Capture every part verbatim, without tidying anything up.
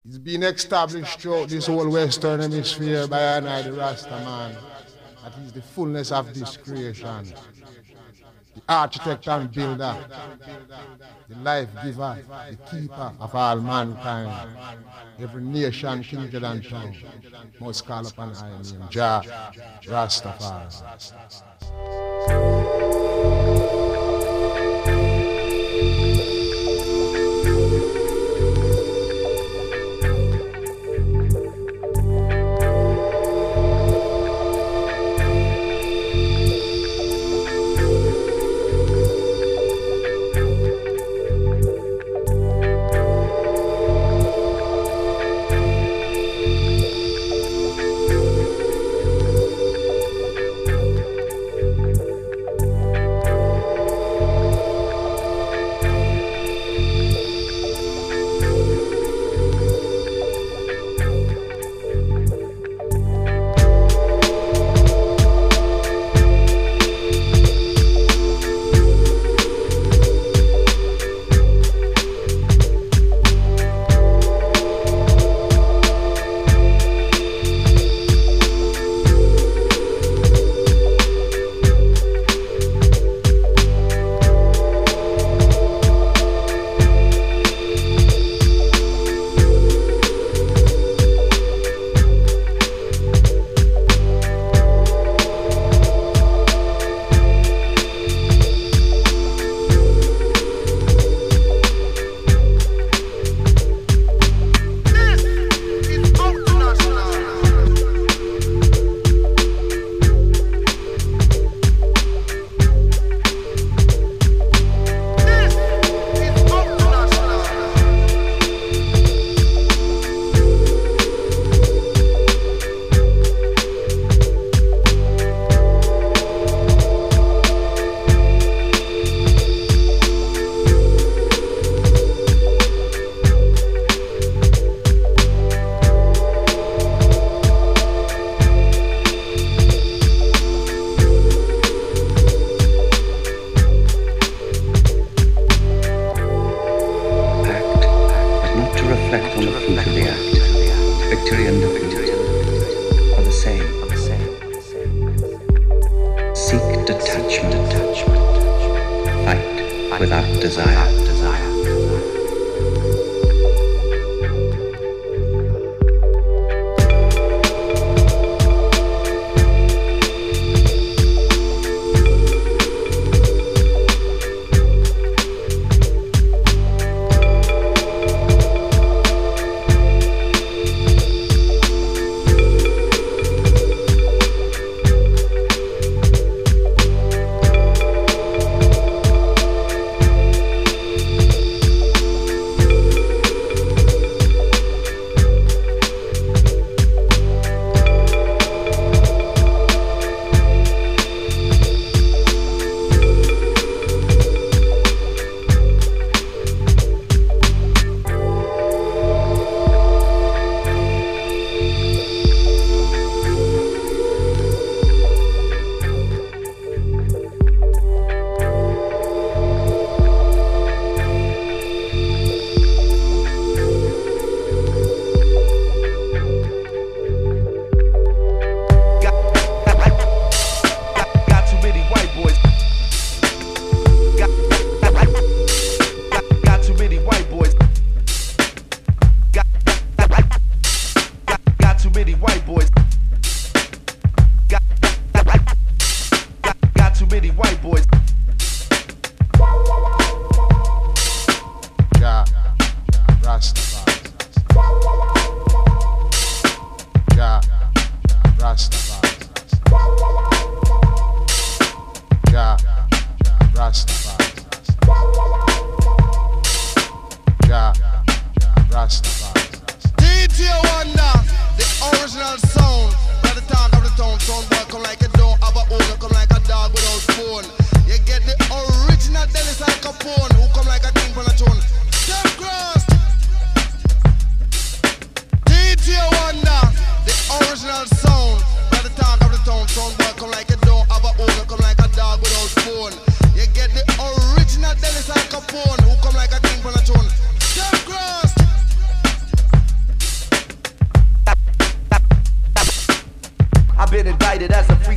It's been established throughout this whole Western Hemisphere by an I, the Rasta man, that is the fullness of this creation. The architect and builder, the life giver, the keeper of all mankind. Every nation, kindred and tongue must call upon I name, Jah Rastafari.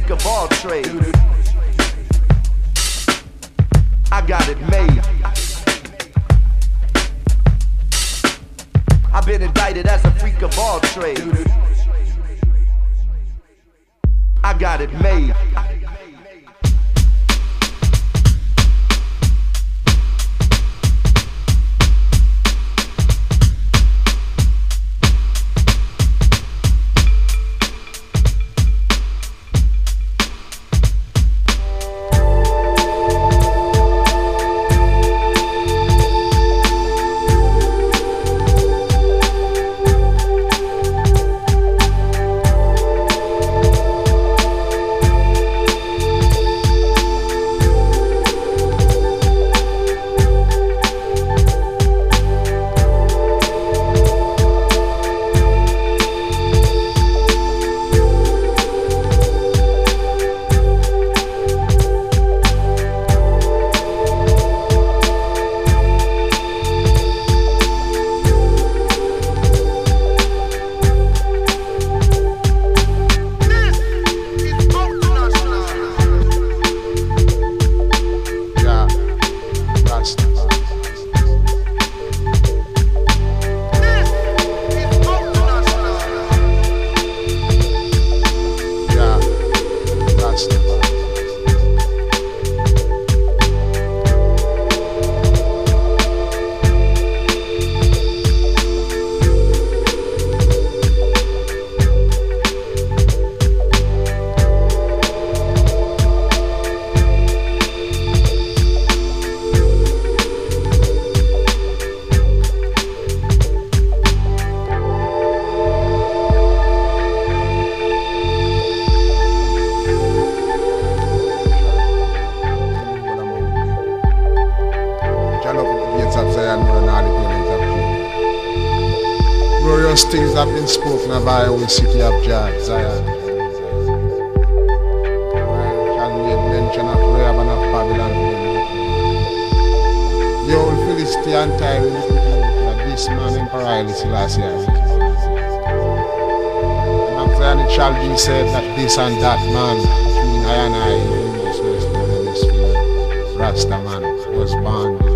freak of all trades. I got it made. I've been indicted as a freak of all trades. I got it made. Glorious things have been spoken of by the city of Jah, Zion. Shall make mention of Rahab and of Babylon. The old Philistine time that this man Emperor Haile Selassie. And of Zion it shall be said that this and that man between I and I in this Western Hemisphere, Rasta man, was born.